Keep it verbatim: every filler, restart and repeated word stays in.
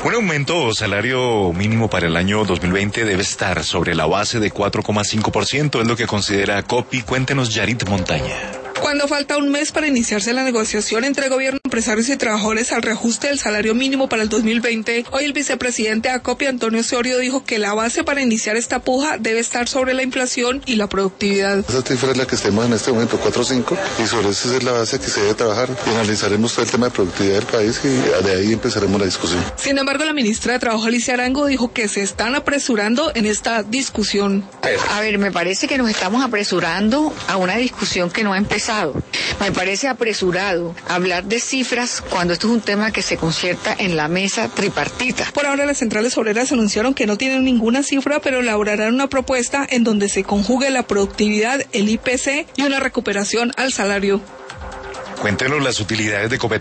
Un aumento o salario mínimo para el año dos mil veinte debe estar sobre la base de cuatro coma cinco por ciento, es lo que considera COPI. Cuéntenos, Yarit Montaña. Cuando falta un mes para iniciarse la negociación entre gobierno, empresarios y trabajadores al reajuste del salario mínimo para el dos mil veinte, hoy el vicepresidente de ACOPI, Antonio Osorio, dijo que la base para iniciar esta puja debe estar sobre la inflación y la productividad. Esa cifra es la que estemos en este momento, cuatro punto cinco, y sobre esa es la base que se debe trabajar. Y analizaremos todo el tema de productividad del país y de ahí empezaremos la discusión. Sin embargo, la ministra de Trabajo, Alicia Arango, dijo que se están apresurando en esta discusión. A ver, me parece que nos estamos apresurando a una discusión que no ha empezado. Me parece apresurado hablar de cifras cuando esto es un tema que se concierta en la mesa tripartita. Por ahora, las centrales obreras anunciaron que no tienen ninguna cifra, pero elaborarán una propuesta en donde se conjugue la productividad, el I P C y una recuperación al salario. Cuéntenos las utilidades de Copetrol.